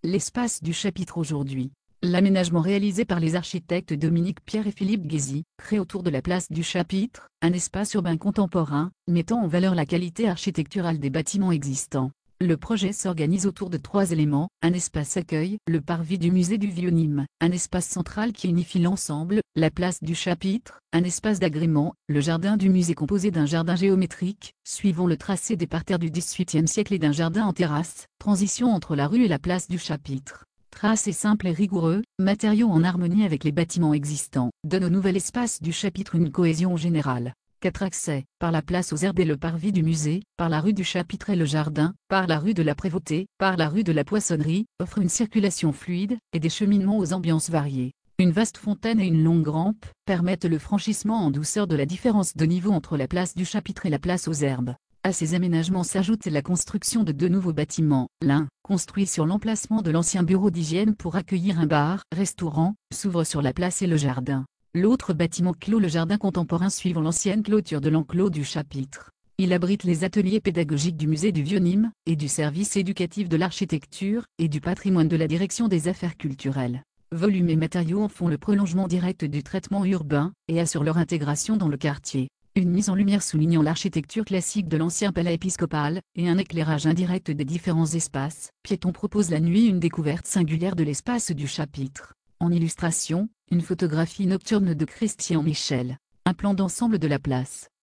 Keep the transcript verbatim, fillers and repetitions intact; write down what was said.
L'espace du chapitre aujourd'hui. L'aménagement réalisé par les architectes Dominique Pierre et Philippe Guézy crée autour de la place du chapitre un espace urbain contemporain, mettant en valeur la qualité architecturale des bâtiments existants. Le projet s'organise autour de trois éléments: un espace accueil, le parvis du musée du Vieux-Nîmes, un espace central qui unifie l'ensemble, la place du chapitre, un espace d'agrément, le jardin du musée composé d'un jardin géométrique, suivant le tracé des parterres du dix-huitième siècle et d'un jardin en terrasse, transition entre la rue et la place du chapitre. Tracé simple et rigoureux, matériaux en harmonie avec les bâtiments existants, donne au nouvel espace du chapitre une cohésion générale. Quatre accès, par la place aux herbes et le parvis du musée, par la rue du chapitre et le jardin, par la rue de la Prévôté, par la rue de la Poissonnerie, offrent une circulation fluide, et des cheminements aux ambiances variées. Une vaste fontaine et une longue rampe permettent le franchissement en douceur de la différence de niveau entre la place du chapitre et la place aux herbes. À ces aménagements s'ajoute la construction de deux nouveaux bâtiments, l'un, construit sur l'emplacement de l'ancien bureau d'hygiène pour accueillir un bar, restaurant, s'ouvre sur la place et le jardin. L'autre bâtiment clôt le jardin contemporain suivant l'ancienne clôture de l'enclos du chapitre. Il abrite les ateliers pédagogiques du musée du Vieux-Nîmes, et du service éducatif de l'architecture, et du patrimoine de la direction des affaires culturelles. Volume et matériaux en font le prolongement direct du traitement urbain, et assurent leur intégration dans le quartier. Une mise en lumière soulignant l'architecture classique de l'ancien palais épiscopal, et un éclairage indirect des différents espaces piétons propose la nuit une découverte singulière de l'espace du chapitre. En illustration, une photographie nocturne de Christian Michel. Un plan d'ensemble de la place.